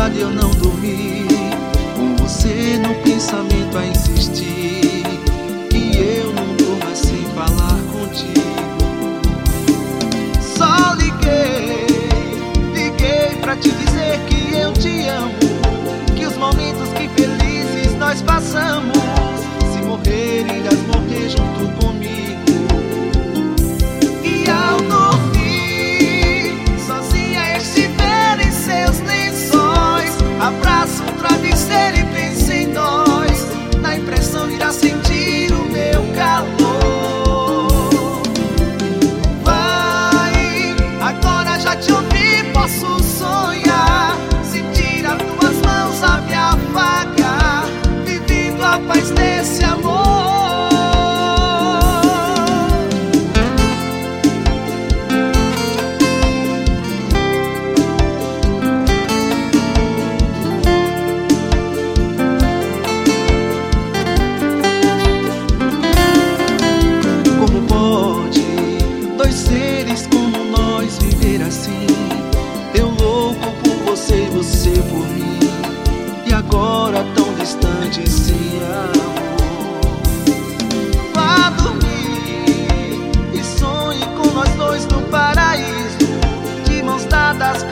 tarde eu não dormi, com você no pensamento a insistir, que eu não durmo sem falar contigo. Só liguei pra te dizer que eu te amo, que os momentos que felizes nós passamos, se morrer irás morrer junto comigo. E ao dormir, sozinha estiver em seus lençóis, abraço um travesseiro e penso em nós, na impressão irá sentir o meu calor. Vai, agora já te ouvi, posso sonhar, sentir as tuas mãos a me afagar, vivendo a paz desse amor. Como pode dois seres como nós viver assim? Eu louco por você e você por mim, e agora tão distante sem amor. Vá dormir e sonhe com nós dois no paraíso, de mãos dadas